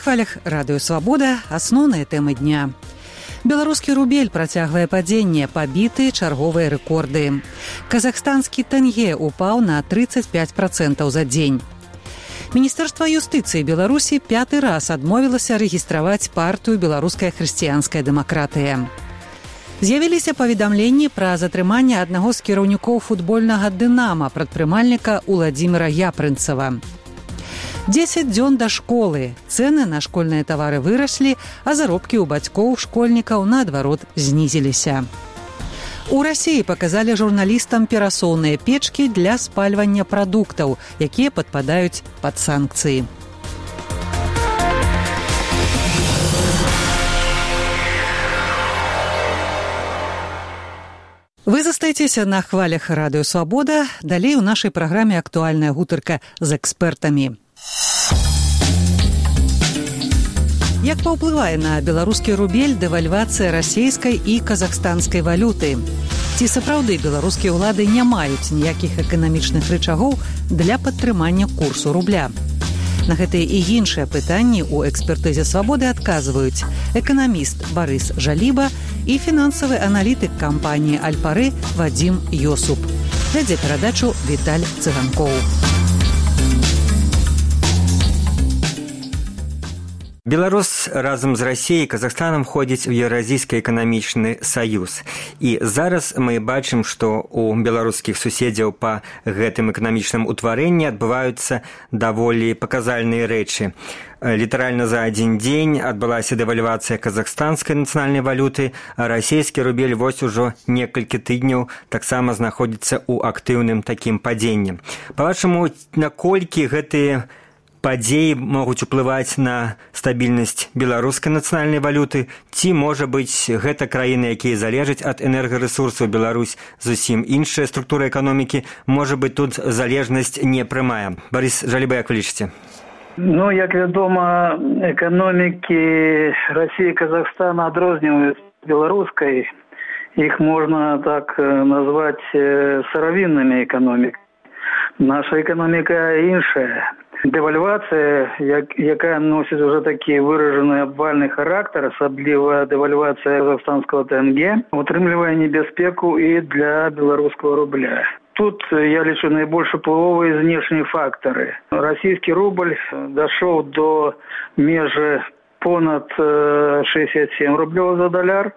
хвалях радыё «Свабода» асноўныя тэмы дня. Беларускі рубель працягвае падзенне, пабіты чарговыя рэкорды. Казахстанскі тэнге упаў на 35% за дзень. Міністэрства юстыцыі Беларусі 5-ы раз адмовілася рэгістраваць партыю «Беларуская хрысціянская дэмакратыя». З'явіліся паведамленні пра затрыманне аднаго з кіраўнікоў футбольнага «Дынама» прадпрымальніка Уладзіміра Япрынцава. 10 дзён да школы. Цэны на школьныя тавары выраслі, а заробкі ў бацькоў школьнікаў, наадварот, знізіліся. У Расіі паказалі журналістам перасоўныя печкі для спальвання прадуктаў, якія падпадаюць пад санкцыі. Вы застаецеся на хвалях радыё «Свабода». Далей у нашай праграме актуальная гутарка з экспертамі. Як паўплывае на беларускі рубель дэвальвацыя расійскай і казахстанскай валюты? Ці сапраўды беларускія ўлады не маюць ніякіх эканамічных рычагоў для падтрымання курсу рубля? На гэтыя і іншыя пытанні ў экспертызе «Свабоды» адказваюць эканаміст Барыс Жаліба і фінансавы аналітык кампаніі «Альпары» Вадзім Йосуп. Вядзе перадачу Віталь Цыганкоў. Беларусь разам з Расіяй і Казахстанам входзіць у Еўразійскі эканамічны саюз. І зараз мы бачым, што у беларускіх суседзяў па гэтым эканамічным утварэнні адбываюцца даволі паказальныя рэчы. Літаральна за адзін дзень адбылася дэвальвацыя казахстанскай нацыянальнай валюты, а расійскі рубель вось ужо некалькі тыдняў таксама знаходзіцца ў актыўным такім падзенні. Па-вашаму, наколькі гэтыя падзеі могуць уплываць на стабільнасць беларускай нацыянальнай валюты, ці, можа быць, гэта краіны, якія залежаць ад энергарэсурсаў, Беларусь зусім іншая структура эканомікі, можа быць, тут залежнасць не прямая. Барыс Жаліба, як вы лічыце? Як вядома, эканомікі Расіі і Казахстана адрозніваюць беларускай. Іх можна так назваць сыравіннымі эканомікамі. Наша эканоміка іншая. Дэвальвацыя, якая носіць уже такі выражаны абвальны характар, асабліва дэвальвацыя казахстанскага тэнге, утрымлівае небяспеку і для беларускага рубля. Тут, я лічу, найбольш уплывовыя знешнія фактары. Расійскі рубль дашоў до межы понад 67 рублёў за даляр,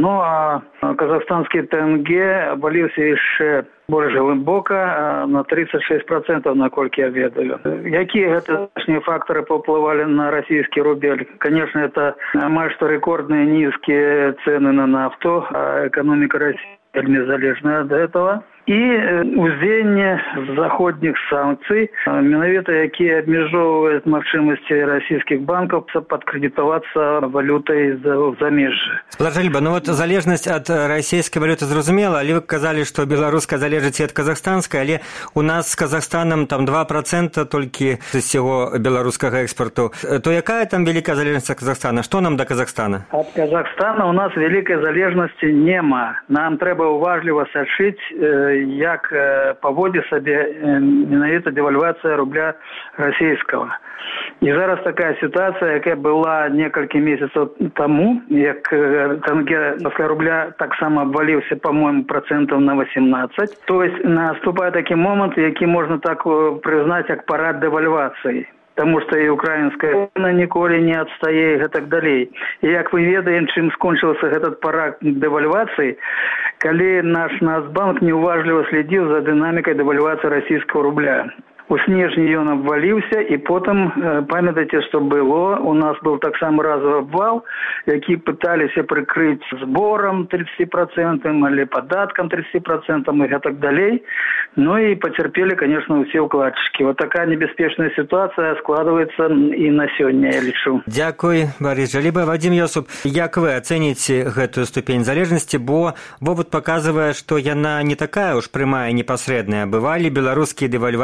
а казахстанскі тэнге абваліўся яшчэ больш глыбока, на 36%, наколькі я ведаю. Якія гэта знешнія фактары паўплывалі на расійскі рубель? Конечно, это амаль што рэкордныя нізкія цэны на нафту, а эканоміка Расіі вельмі залежная ад гэтага. І ўздзеянне заходніх санкцый, менавіта якія абмяжоўваюць магчымасці расійскіх банкаў падкрэдытавацца валютай з замежжа. Жаліба, залежнасць ад расійскай валюты зразумела, але вы казалі, што беларуская залежыць ад казахстанскай, але у нас з Казахстанам там 2% толькі з усяго беларускага экспарту. То якая там вялікая залежнасць ад Казахстана? Што нам да Казахстана? Ад Казахстана у нас вялікай залежнасці нема. Нам трэба уважліва сачыць, як паводзіць сабе менавіта дэвальвацыя рубля расійскага. І зараз такая сітуацыя, якая была некалькі месяцаў таму, як тэнге пасля рубля таксама абваліўся, па-моему, процентаў на 18. То есть наступае такі момант, які можна так прызнаць як парад дэвальвацыі. Таму што і украінская цэна ніколі не адстае і гэтак далей. І як вы ведаем, чым скончыўся этот парад дэвальвацыі, калі наш Нацбанк неуважліва следзіў за дынамікай дэвальвацыі расійскага рубля. У снежні ён абваліўся, і потым, памятаеце, што было, у нас быў таксама разовы абвал, які пыталіся прыкрыць зборам 30%, але падаткам 30% і гэтак далей. І пацярпелі, конечно, усе ўкладчыкі. Вот такая небяспечная сітуацыя складваецца і на сёння, я лічу. Дзякуй, Барыс Жаліба. Вадзім Йосуп, як вы ацэніце гэтую ступень залежнасці, бо вопыт паказвае, што яна не такая уж прямая, непасрэдная. Бывалі беларускія дэвальвацыі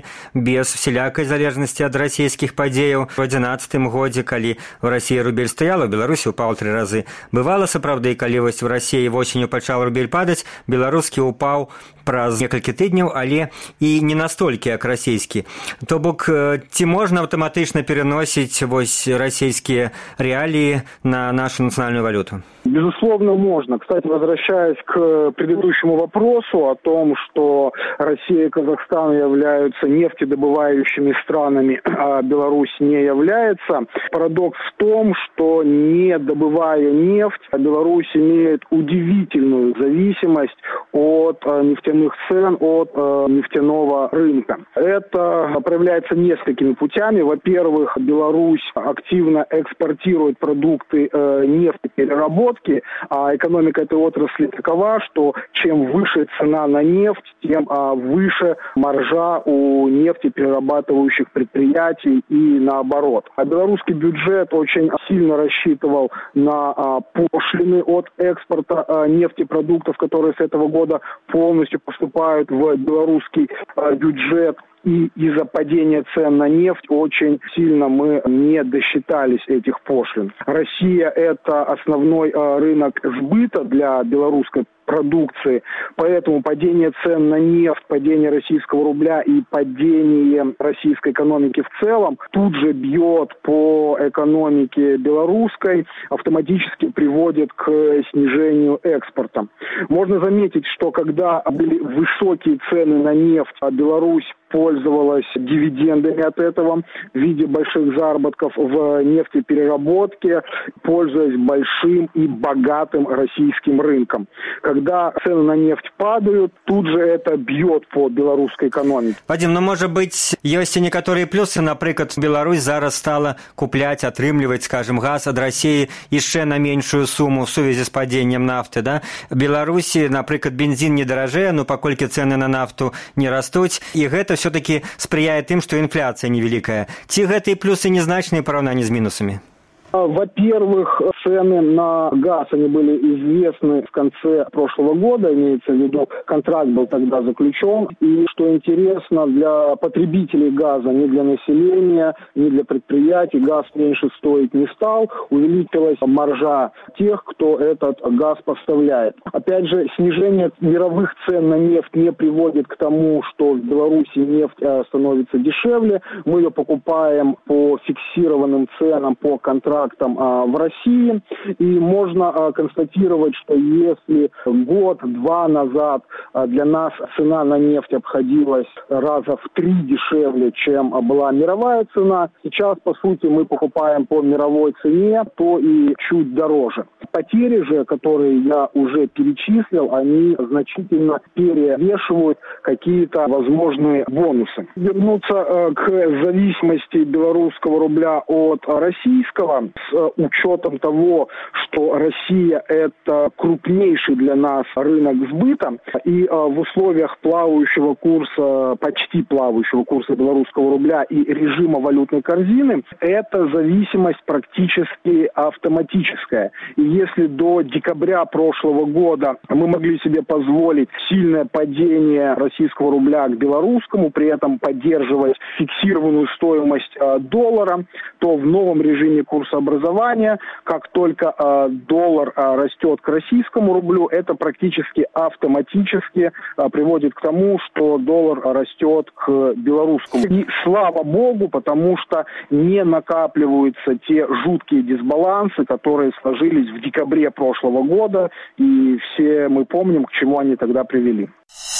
без всялякай залежнасці ад расійскіх падзеяў. У 11 годзе, калі ў Расіі рубель стаяла, у Беларусі упаў 3 разы. Бывала сапраўды, калі вось у Расіі восенню пачаў рубель падаць, беларускі упаў праз некалькі тыдняў, але і не настолькі, як расійскі. То бок, ці можна аўтаматычна пераносіць вось расійскія реалии на нашу национальную валюту? Безусловно, можно. Кстати, возвращаясь к предыдущему вопросу о том, что Россия и Казахстан являются нефтедобывающими странами, а Беларусь не является, парадокс в том, что не добывая нефть, Беларусь имеет удивительную зависимость от нефтяных цен, от нефтяного рынка. Это проявляется несколькими путями. Во-первых, Беларусь активно экспортирует продукты нефтепереработки, а экономика этой отрасли такова, что чем выше цена на нефть, тем выше маржа у нефтеперерабатывающих предприятий и наоборот. А белорусский бюджет очень сильно рассчитывал на пошлины от экспорта нефтепродуктов, которые с этого года полностью поступают в белорусский бюджет. И из-за падения цен на нефть очень сильно мы не досчитались этих пошлин. Россия – это основной рынок сбыта для белорусской продукции, поэтому падение цен на нефть, падение российского рубля и падение российской экономики в целом тут же бьет по экономике белорусской, автоматически приводит к снижению экспорта. Можно заметить, что когда были высокие цены на нефть, Беларусь пользовалась дивидендами от этого в виде больших заработков в нефтепереработке, пользуясь большим и богатым российским рынком. Когда цены на нефть падают, тут же это бьет по беларускай экономике. Вадим, ну, может быть, есть и некоторые плюсы. Например, Беларусь зараз стала куплять, отрымливать, скажем, газ от России еще на меньшую сумму в связи с падением нафты, да? В Беларуси, например, бензин не дорожее, но покольки цены на нафту не растут, и это все-таки сприяет им, что инфляция невеликая. Ці гэтые плюсы незначные в поравнании с минусами? Во-первых, цены на газ, они были известны в конце прошлого года, имеется в виду, контракт был тогда заключен. И, что интересно, для потребителей газа, не для населения, не для предприятий, газ меньше стоить не стал, увеличилась маржа тех, кто этот газ поставляет. Опять же, снижение мировых цен на нефть не приводит к тому, что в Беларуси нефть становится дешевле. Мы ее покупаем по фиксированным ценам, по контрактам в России, и можно констатировать, что если год-два назад для нас цена на нефть обходилась раза в 3 дешевле, чем была мировая цена, сейчас, по сути, мы покупаем по мировой цене, то и чуть дороже. Потери же, которые я уже перечислил, они значительно перевешивают какие-то возможные бонусы. Вернуться к зависимости белорусского рубля от российского, с учетом того, что Россия – это крупнейший для нас рынок сбыта, и в условиях плавающего курса, почти плавающего курса белорусского рубля и режима валютной корзины, эта зависимость практически автоматическая. И если до декабря прошлого года мы могли себе позволить сильное падение российского рубля к белорусскому, при этом поддерживать фиксированную стоимость доллара, то в новом режиме курсообразования, как только доллар растет к российскому рублю, это практически автоматически приводит к тому, что доллар растет к белорусскому. И слава богу, потому что не накапливаются те жуткие дисбалансы, которые сложились в декабре прошлого года, и все мы помним, к чему они тогда привели.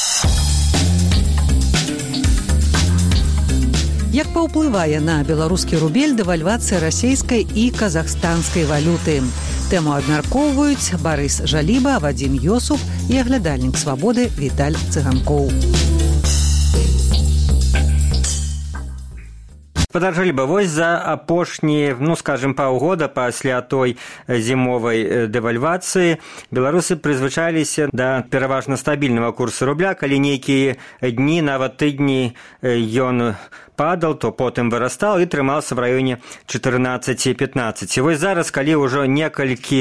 Як паўплывае на беларускі рубель дэвальвацыя расійскай і казахстанскай валюты? Тэму абмяркоўваюць Барыс Жаліба, Вадзім Ёсуп і аглядальнік «Свабоды» Віталь Цыганкоў. Падаржалі бы, вось за апошнія, скажем, паўгода пасля той зімовай дэвальвацыі беларусы прызвычаіліся да пераважна стабільнага курсу рубля, калі нейкія дні, нават тыдні ён падал, то потым вырастаў і трымаўся в раёне 14-15. І вось зараз, калі ўжо некалькі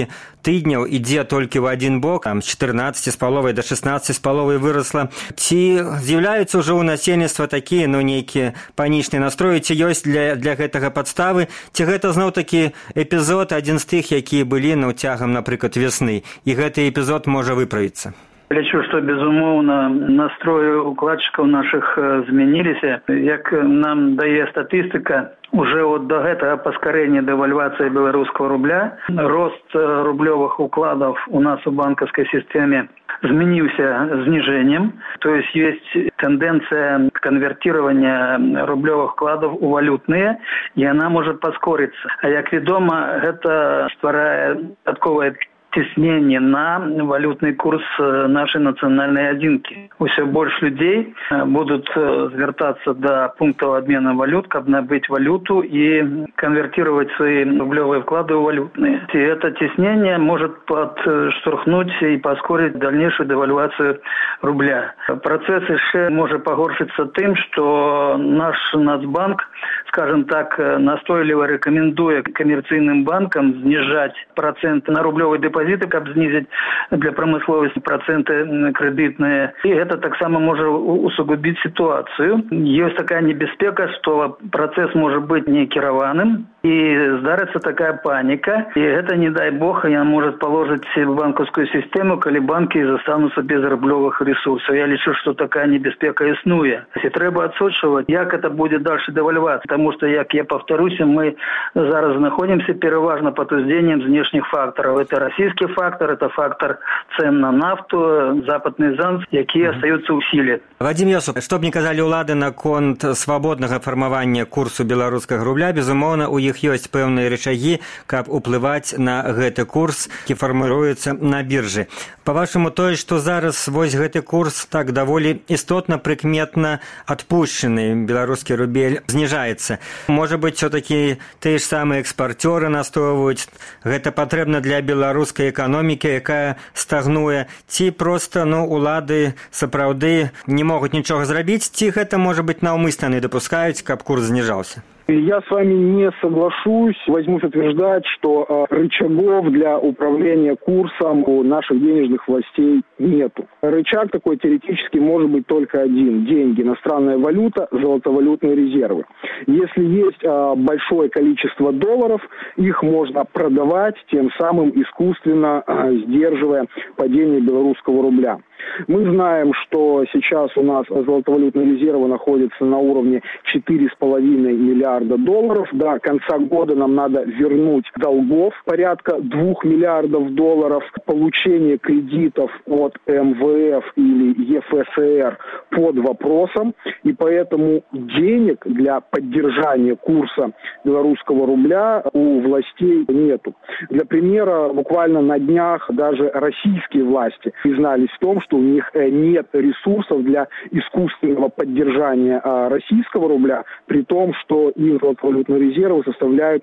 тыдняў ідзе толькі ў адзін бок, там з 14,5 да 16,5 вырасла. Ці з'яўляюцца ўжо ў насельніцтва такія, нейкія панічныя настроі, ці ёсць для гэтага падставы, ці гэта зноў-такі эпізод, адзін з тых, якія былі цягам, напрыклад, весны, і гэты эпізод можа выправіцца? Лічу, што, безумоўна, настроі укладчыкаў нашых змяніліся. Як нам дае статыстыка, уже от до гэтага паскарэння дэвальвацыі беларускага рубля, рост рублёвых укладаў у нас у банкаўскай сістэме змяніўся зніжэннем, то есть есть тенденция конвертирования рублёвых вкладов у валютные, и она может паскориться. А як вядома, гэта стварае дадатковае цеснение на валютный курс нашей национальной адзінкі. Усё больше людей будут звертаться до пунктов обмена валют, как набыть валюту и конвертировать свои рублевые вклады в валютные. И это теснение может подштурхнуть и поспорить дальнейшую девальвацию рубля. Процесс еще может погоршиться тем, что наш Нацбанк, скажем так, настойливо рекомендует коммерційным банкам снижать проценты на рублевые депозиты, как снизить для промысловости проценты кредитные. И это так само может усугубить ситуацию. Есть такая небезпека, что процесс может быть не керованным, и здарится такая паника. И это, не дай бог, она может положить в банковскую систему, коли банки застанутся без рублевых ресурсов. Я лечу, что такая небезпека існує. И треба отсочивать, как это будет дальше девальвация. Потому что, как я повторюсь, мы зараз находимся переважно под воздействием внешних факторов. Это российский фактор, это фактор цен на нафту, западный занс, якія остаются ў сіле. Вадим Йосуп, што б не казалі ўлады наконт свабоднага фармавання курсу беларускага рубля, безумоўна, у іх ёсць пэўныя рычагі, каб уплываць на гэты курс, які фарміруецца на біржы. Па-вашаму, тое, што зараз вось гэты курс так даволі істотна, прыкметна адпушчаны, беларускі рубель зніжаецца. Можа быць, все-таки тыя ж самыя экспарцёры настойваюць, гэта патрэбна для беларускай эканомікі, якая стагнуе, ці проста, улады сапраўды не могуць нічога зрабіць, ці гэта, можа быць, наўмысна не дапускаюць, каб курс зніжаўся? Я с вами не соглашусь. Возьмусь утверждать, что рычагов для управления курсом у наших денежных властей нету. Рычаг такой теоретически может быть только один. Деньги, иностранная валюта, золотовалютные резервы. Если есть большое количество долларов, их можно продавать, тем самым искусственно сдерживая падение белорусского рубля. Мы знаем, что сейчас у нас золотовалютные резервы находятся на уровне 4,5 миллиарда долларов. До конца года нам надо вернуть долгов порядка 2 миллиардов долларов. Получение кредитов от МВФ или ЕФСР под вопросом. И поэтому денег для поддержания курса белорусского рубля у властей нету. Для примера, буквально на днях даже российские власти признались в том, что у них нет ресурсов для искусственного поддержания российского рубля, при том, что их золотовалютные резервы составляют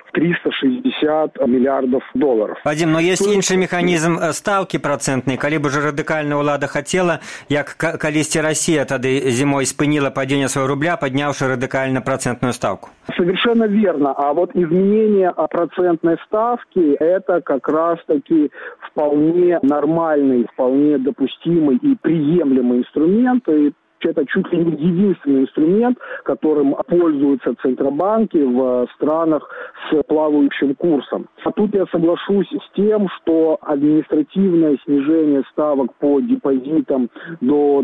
360 миллиардов долларов. Вадим, но есть інший механизм ставки процентной, калі б уже радикальна ўлада хотела, як калісьці Россия тады зимой спыніла падение своего рубля, поднявши радикально процентную ставку. Совершенно верно. А вот изменение процентной ставки – это как раз-таки вполне нормальный, вполне допустимый и приемлемый инструмент. И это чуть ли не единственный инструмент, которым пользуются центробанки в странах с плавающим курсом. А тут я соглашусь с тем, что административное снижение ставок по депозитам до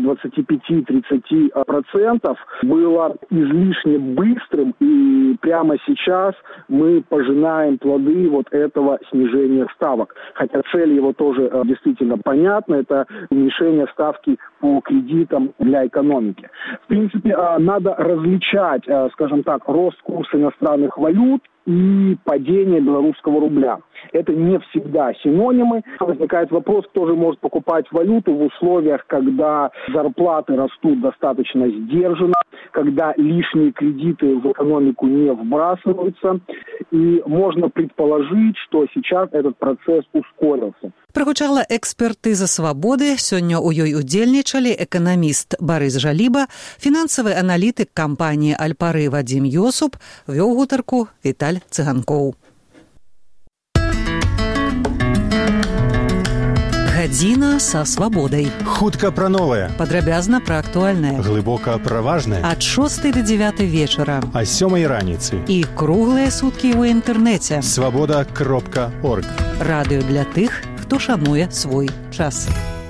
25-30% было излишне быстрым, и прямо сейчас мы пожинаем плоды вот этого снижения ставок. Хотя цель его тоже действительно понятна, это уменьшение ставки по кредитам для экономики. В принципе, надо различать, скажем так, рост курса иностранных валют и падение белорусского рубля. Это не всегда синонимы. Возникает вопрос, кто же может покупать валюту в условиях, когда зарплаты растут достаточно сдержанно, когда лишние кредиты в экономику не вбрасываются. И можно предположить, что сейчас этот процесс ускорился. Прагучала экспертыза «Свабоды». Сёння ў ёй удзельнічалі эканаміст Барыс Жаліба, фінансавы аналітык кампаніі «Альпары» Вадим Йосуп, вёў гутарку Віталь Цыганкоў. Гадзіна са свабодай. Хутка пра новае. Падрабязна пра актуальнае. Глыбока пра важнае. Ад 6 до 9 вечара. А 7 раніцы. І круглыя суткі ў інтэрнэце. Свабода.орг. Радыё для тых, хто шануе свой час.